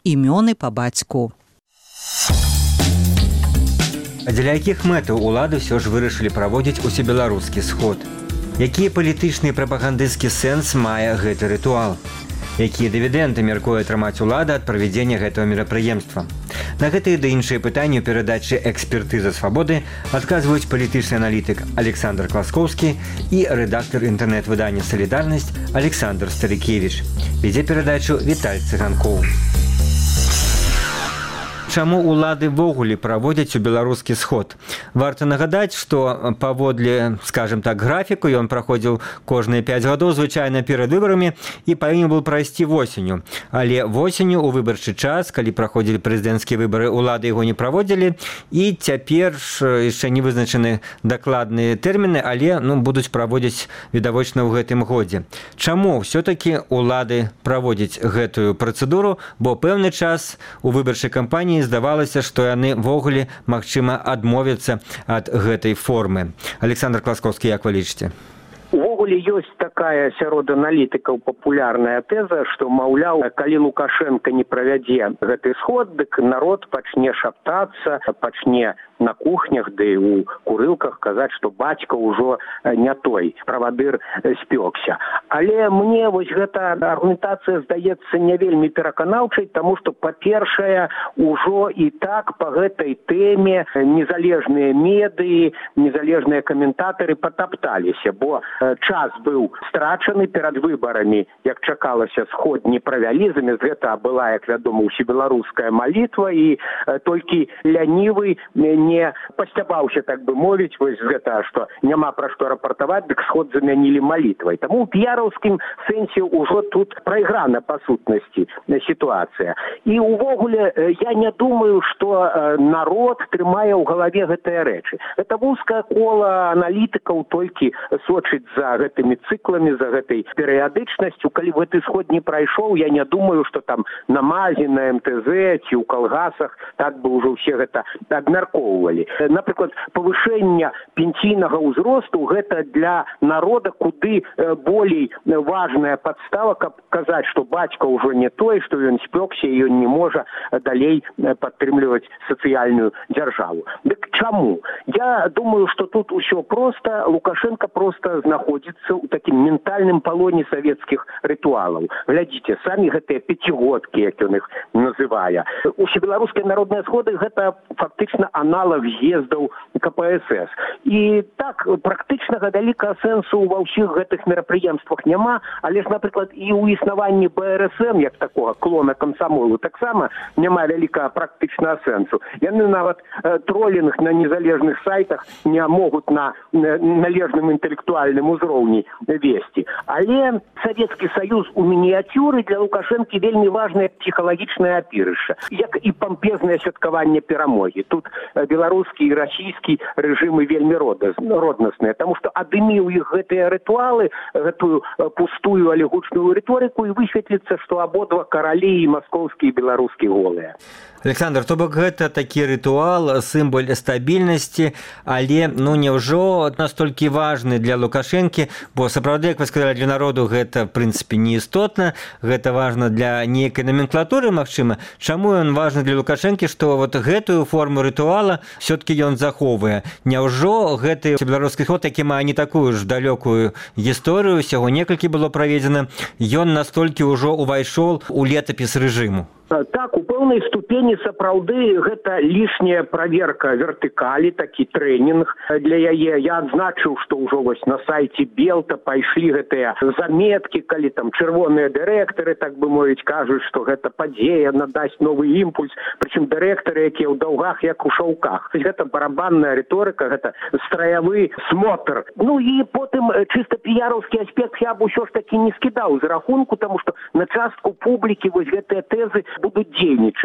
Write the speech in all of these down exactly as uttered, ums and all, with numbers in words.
імёны па бацьку. А дзеля якіх мэтаў улады ўсё ж вырашылі праводзіць усебеларускі сход? Якія палітычны і прапагандысцкі сэнс мае гэты рытуал? Якія дывідэнды мяркуе атрымаць улада ад правядзення гэтага мерапрыемства? На гэтыя ды іншыя пытанні ў перадачы «Экспертыза свабоды» адказваюць палітычны аналітык Александр Класкоўскі і рэдактар інтэрнэт-выдання «Салідарнасць» Александр Старыкевіч. Вядзе перадачу Віталь Цыганкоў. Чаму улады ввогуле праводзяць у беларускі сход? Варта нагадаць, што паводле, скажем так, графіку ён праходзіў кожныя пяць гадоў, звычайна перад выбарамі, і павінен быў прайсці восенню. Але восенню у выбарчы час, калі праходзілі прэзідэнцкія выбары, улады яго не праводзілі, і цяпер яшчэ не вызначаны дакладныя тэрміны, але ну, будуць праводзіць відавочна ў гэтым годзе. Чаму ўсё-такі улады праводзяць гэтую працэдуру, бо пэўны час у выбарчай кампаніі здавалася, што яны ввогуле, магчыма, адмовяцца ад гэтай формы. Александр Класкоўскі, як вы лічыце? Увогуле ёсць такая сярод аналітыкаў папулярная тэза, што, маўляў, калі Лукашенко не правядзе гэты сход, дык народ пачне шаптацца, пачне на кухнях, ды ў курылках казаць, што бацька ўжо не той, правадыр спёкся. Але мне вось гэта аргументацыя здаецца не вельмі пераканаўчай, таму што, па-першае, ужо і так па гэтай тэме незалежныя медыі, незалежныя каментатары патапталіся, бо час быў страчаны перад выбарамі, як чакалася, сход не правялі, замест гэтага была, як вядома, усебеларуская малітва, і толькі лянівы не пасцябаўся, так бы мовіць, вось гэта, што няма пра што рапартаваць, дык сход замянілі малітвай. Таму ў піяраўскім сэнсе ўжо тут прайграна па сутнасці сітуацыя. І ўвогуле я не думаю, што народ трымае ў галаве гэтыя рэчы. Гэта вузкае кола аналітыкаў толькі сочыць за гэтымі цыкламі, за гэтай перыядычнасцю. Калі гэты сход не прайшоў, я не думаю, што там на МАЗе, на эм тэ зэ ці ў калгасах так бы ўжо ўсе гэта абмяркоўвалі. Напрыклад, павышэнне пенсійнага ўзросту гэта для народа куды болей важная падстава, каб казаць, што бацька ўжо не той, што ён спёкся і ён не можа далей падтрымліваць сацыяльную дзяржаву. Дык чаму? Я думаю, што тут усё проста. Лукашенко проста знаходзіцца ў такім ментальным палоне савецкіх рытуалаў. Глядзіце, самі гэтыя пяцігодкі, як ён іх называе. Усебеларускія народныя сходы гэта фактычна аналог з'ездаў ка пэ эс эс. І так, практычнага вялікага сэнсу ва ўсіх гэтых мерапрыемствах няма, але ж, напрыклад, і ў існаванні бэ эр эс эм, як такога клона камсамолу, таксама няма вялікага практычнага сэнсу. Яны нават э, тролінг на незалежных сайтах не могуць на э, належным інтэлектуальным узроўні весці. Але Савецкі Саюз у мініяцюры для Лукашэнкі вельмі важнае псіхалагічнае апірышча, як і пампезнае святкаванне перамогі. Тут беларускі і расійскі рэжымы вельмі роднасныя, таму што адыміў іх гэтыя рытуалы, гэтую пустую, але гучную рыторыку, і высветліцца, што абодва каралі, і маскоўскі, і беларускі голыя. Александр, то бок гэта такі рытуал, сімвол стабільнасці, але ну няўжо настолькі важны для Лукашэнкі, бо сапраўды, як вы сказалі, для народу гэта, в прынцыпе, неістотна, гэта важна для нейкай номенклатуры, магчыма. Чаму ён важны для Лукашэнкі, што вот гэтую форму рытуала все-таки ён захоўвае? Няўжо гэты беларускі сход, які мае не такую ж далёкую гісторыю, усяго некалькі было праведзена, ён настолькі ўжо увайшоў у летапіс рэжыму? Так, у пэўнай ступені сапраўды гэта лішняя праверка вертыкалі, такі трэнінг для яе. Я адзначыў, што ўжо вось на сайце Белта пайшлі гэтыя заметкі, калі там чырвоныя дырэктары, так бы мовіць, кажуць, што гэта падзея надасць новы імпульс, прычым дырэктары, якія ў даўгах, як у шаўках. Гэта барабанная рыторыка, гэта страявы смотр. Ну і потым чыста піяраўскі аспект я б усё ж такі не скідаў з рахунку, таму што на частку публікі вось гэтыя тэзы будуць дзейнічаць, што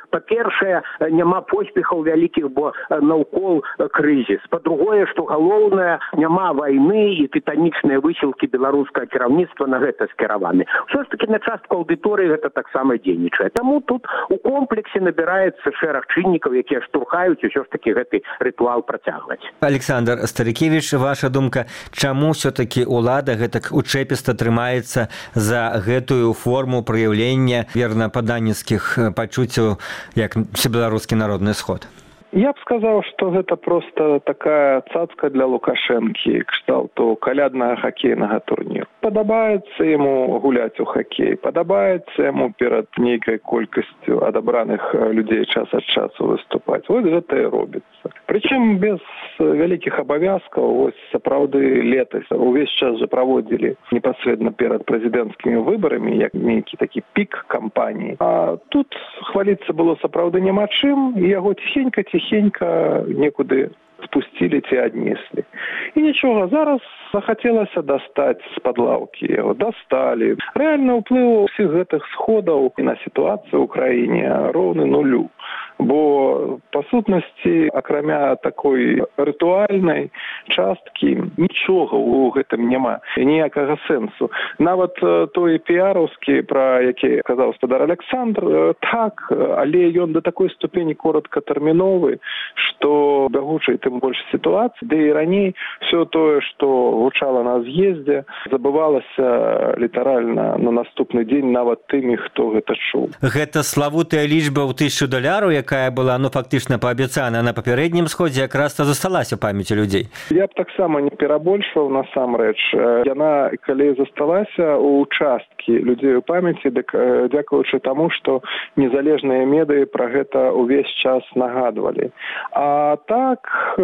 па-першае, няма поспехаў вялікіх, бо наўкол крызіс. Па-другое, што галоўнае, няма вайны і тытанічныя высілкі беларускага кіраўніцтва на гэта скіраваны. Ўсё ж такі на частку аўдыторыі гэта таксама дзейнічае. Таму тут у комплексе набіраецца шэраг чыннікаў, якія штурхаюць усё ж такі гэты рытуал працягваць. Александр Старыкевич, ваша думка, чаму ўсё-такі ўлада гэтак учэпіста трымаецца за гэтую форму праяўлення вернападанніцкіх пачуццяў, як Всебеларускі народны сход? Я б сказаў, што гэта проста такая цацка для Лукашэнкі, кшталту каляднага хакейнага турніру. Падабаецца яму гуляць у хакей, падабаецца яму перад нейкай колькасцю адабраных людзей час ад часу выступаць. Вось гэта і робіцца. Прычым без вялікіх абавязкаў, вось сапраўды летась увесь час жа праводзілі непасрэдна перад прэзідэнцкімі выбарамі, як нейкі такі пік кампаніі. А тут хваліцца было сапраўды няма чым, і яго ціхенька ціхенька некуды спусцілі ці аднеслі. І нічога, зараз захацелася дастаць з-пад лаўкі яго. Дасталі. Рэальны ўплыў усіх гэтых сходаў і на сітуацыю ў краіне роўны нулю. Бо, па сутнасці, акрамя такой рытуальнай часткі, нічога ў гэтым няма, ніякага сэнсу. Нават той піараўскі, пра які казаў спадар Александр, так, але ён да такой ступені кораткатэрміновы, што бягучай тым больш сітуацыі, ды і раней все тое, што гучала на з'ездзе, забывалася літаральна на наступны дзень нават тымі, хто гэта чуў. Гэта славутая лічба ў тысячу даляраў, якая была, ну, фактычна паабяцана на папярэднім сходзе, якраз-то засталася ў памяці людзей. Я б таксама не перабольшваў насамрэч. Яна, калі засталася ў часткі людзей у памяці, дык дзякуючы таму, што незалежныя медыі пра гэта ўвесь час нагадвалі. А так,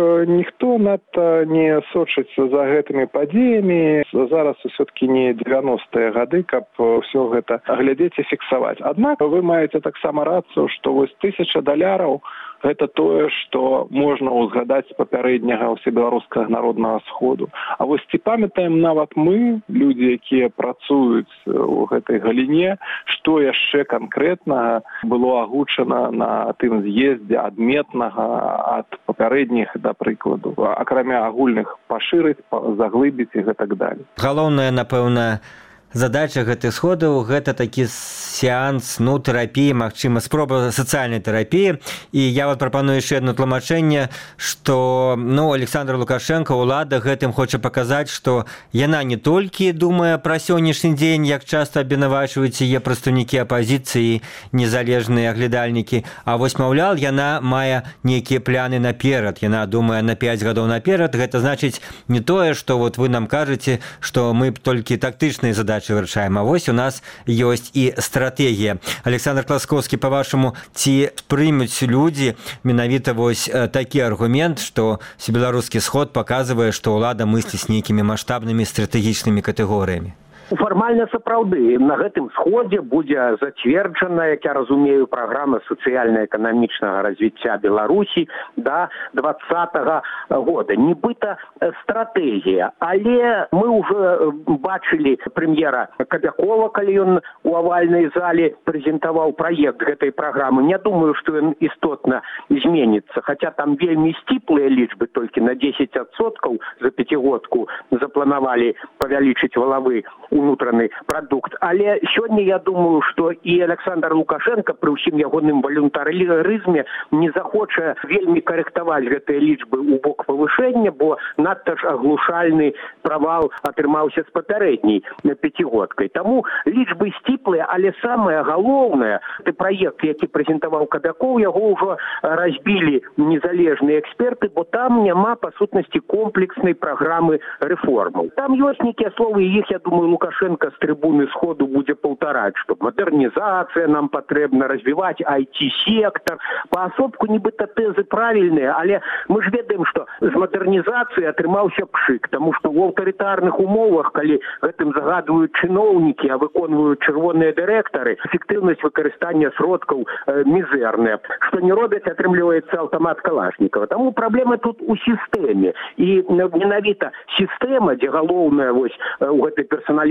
ніхто надта не сочыцца за гэтымі падзеямі. Зараз усё-такі не дзевяностыя гады, каб ўсё гэта глядзець і фіксаваць. Аднак вы маеце таксама рацыю, што вось тысяча даляраў гэта тое, што можна ўзгадаць з папярэдняга ўсебеларускага народнага сходу. А вось ці памятаем нават мы, людзі, якія працуюць у гэтай галіне, што яшчэ канкрэтнага было агучана на тым з'ездзе адметнага ад папярэдніх, да прыкладу, акрамя агульных пашырыць, заглыбіць і гэтак далей. Галоўнае, напэўна, задача гэтых сходаў – гэта такі сеанс, ну, тэрапіі, магчыма, спроба сацыяльнай тэрапіі. І я вот прапаную яшчэ адно тлумачэнне, што, ну, Александр Лукашенко, ўлада гэтым хоча паказаць, што яна не толькі думае пра сённяшні дзень, як часта абвінавачваюць яе прадстаўнікі апазіцыі, незалежныя аглядальнікі, а вось, маўляў, яна мае нейкія пляны наперад, яна думае на пяць гадоў наперад. Гэта значыць не тое, што вот вы нам кажаце, што мы толькі тактычныя задачы вырашаем, а вось у нас ёсць і стратэгія. Александр Класкоўскі, па-вашаму, ці прымуць людзі менавіта вось такі аргумент, што Всебеларускі сход паказвае, што ўлада мысліць нейкімі маштабнымі стратэгічнымі катэгорыямі? Фармальна сапраўды на гэтым сходзе будзе зацверджана, як я разумею, праграма сацыяльна-эканамічнага развіцця Беларусі да двадцатага года. Нібыта стратэгія, але мы ўжо бачылі прэм'ера Кабякова, калі ён у авальнай зале прэзентаваў праект гэтай праграмы. Не думаю, што ён істотна зменіцца, хаця там вельмі сціплыя лічбы, толькі на дзесяць адсоткаў за пяцігодку запланавалі павялічыць валавы унутраны прадукт. Але сёння я думаю, што і Александр Лукашенко пры ўсім ягоным валюнтарызме не захоча вельмі карэктаваць гэтыя лічбы ў бок павышэння, бо надта ж аглушальны правал атрымаўся з папярэдняй пяцігодкай. Таму лічбы сціплыя, але самае галоўнае, ты праект, які прэзентаваў Кабякоў, яго ўжо разбілі незалежныя эксперты, бо там няма па сутнасці комплекснай праграмы рэформаў. Там ёсць нейкія словы, і іх, я думаю, Лукашенко з трыбуны сходу будзе паўтараць, што мадэрнізацыя нам патрэбна, развіваць ай ти-сектор. Паасобку нібыта тэзы правільныя, але мы ж ведаем, што з мадэрнізацыі атрымаўся пшык, таму што ў аўтарытарных умовах, калі гэтым загадваюць чыноўнікі, а выконваюць чырвоныя дырэктары, эфектыўнасць выкарыстання сродкаў э, мізэрная. Што не робяць, атрымліваецца аўтамат Калашнікава. Таму праблема тут у сістэме. І менавіта сістэма, дзе галоўная вось у гэтай персаналізацыі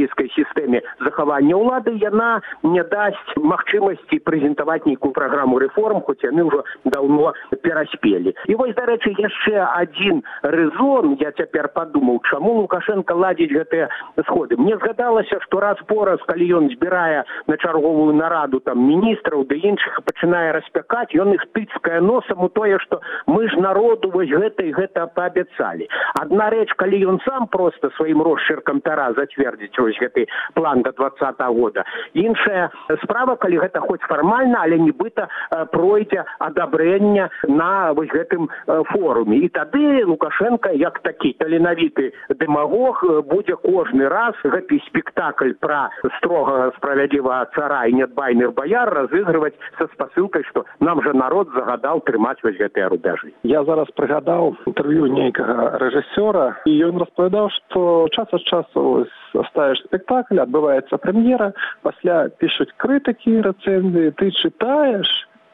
капіталісцкай сістэме захавання ўлады, яна не дасць магчымасці прэзентаваць нейкую праграму рэформ, хоць яны ўжо даўно пераспелі. І вось, дарэчы, яшчэ адзін рэзон, я цяпер падумаў, чаму Лукашенко ладзіць гэтыя сходы. Мне згадалася, што раз-пораз, калі ён збірае на чарговую нараду там міністраў ды іншых пачынае распякаць, ён іх тыцкае носам у тое, што мы ж народу вось гэта і гэта паабяцалі. Адна рэч, калі ён сам проста сваім росчыркам пера зацвердзіць вось гэты план да двадцатага года. Іншая справа, калі гэта хоць фармальна, але нібыта пройдзе адабрэнне на вось гэтым форуме. І тады Лукашенко, як такі таленавіты дэмагог, будзе кожны раз гэты спектакль пра строгага справядлівага цара і нядбайных баяр разыгрываць са спасылкай, што нам жа народ загадаў трымаць вось гэтыя рубяжы. Я зараз прыгадаў інтэрв'ю нейкага рэжысёра, і ён распавядаў, што час ад часу ставіш спектакль, адбываецца прэм'ера, пасля пішуць крытыкі, рэцэнзіі, ты чытаеш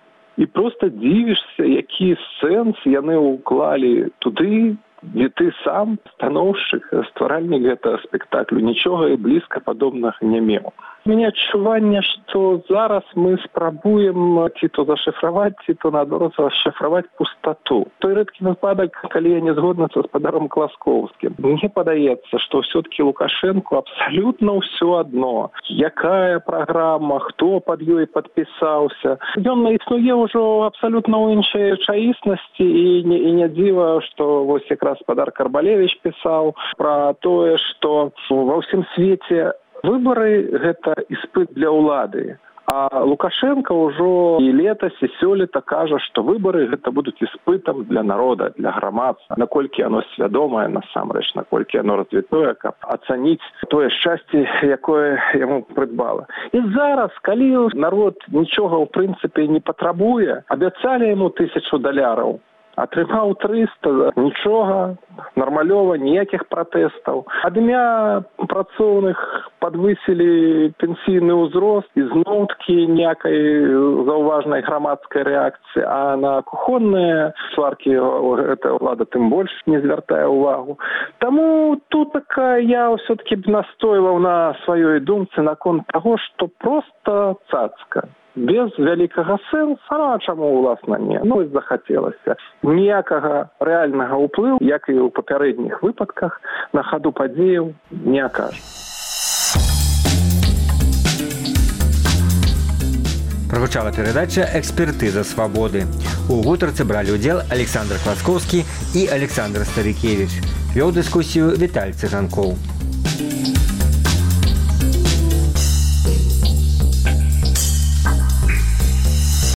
і проста дзівішся, які сэнс яны ўклалі туды, дзе ты сам, станоўшчык, стваральнік гэтага спектаклю, нічога і блізка падобнага не меў. У мяне адчуванне, што зараз мы спрабуем ці то зашифраваць, ці то наадварот зашифраваць пустату. Той рэдкі выпадак, калі я не згодна са спадаром Класкоўскім. Мне падаецца, што ўсё-такі Лукашенку абсалютна ўсё адно. Якая праграма, хто пад ёй падпісаўся. Ён існуе ўжо абсалютна ў іншай чаіснасці, і не, і не дзіва, што вось якраз спадар Карбалевіч пісаў пра тое, што ва ўсім свеце выбары – гэта іспыт для ўлады. А Лукашенко ўжо і летась, і сёлета кажа, што выбары – гэта будуць іспытам для народа, для грамадства. Наколькі яно свядомае насамрэч, наколькі яно развітое, каб ацаніць тое шчасце, якое яму прыдбала. І зараз, калі народ нічога ў прынцыпе не патрабуе, абяцалі яму тысячу даляраў, атрымаў трыста, нічога, нармалёва, ніякіх пратэстаў. Ад імя працоўных падвысілі пенсійны ўзрост, і зноў-такі ніякай заўважнай грамадскай рэакцыі, а на кухонныя сваркі гэта ўлада тым больш не звяртае ўвагу. Таму тут такая я ўсё-такі б настойваў на сваёй думцы наконт таго, што проста цацка. Без вялікага сэнса, а чаму, уласна, не. Ну, і захацелася. Ніякага рэальнага ўплыву, як і ў папярэдніх выпадках, на хаду падзеяў не акажа. Прагучала перадача «Экспертыза свабоды». У гутарцы бралі ўдзел Александр Класкоўскі і Александр Старыкевіч. Вёў дыскусію Віталь Цыганкоў.